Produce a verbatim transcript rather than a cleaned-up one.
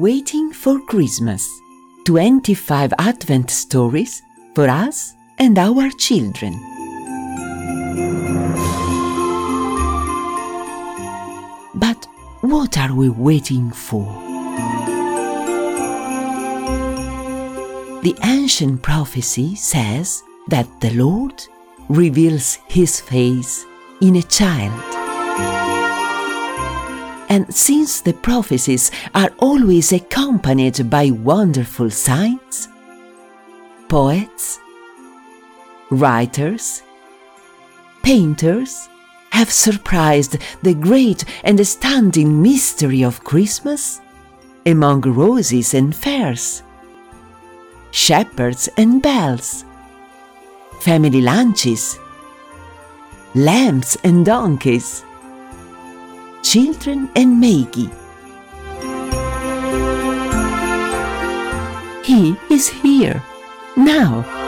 Waiting for Christmas. twenty-five Advent stories for us and our children. But what are we waiting for? The ancient prophecy says that the Lord reveals His face in a child. And since the prophecies are always accompanied by wonderful signs, poets, writers, painters have surprised the great and astounding mystery of Christmas among roses and fairs, shepherds and bells, family lunches, lambs and donkeys, children and magi. He is here, now.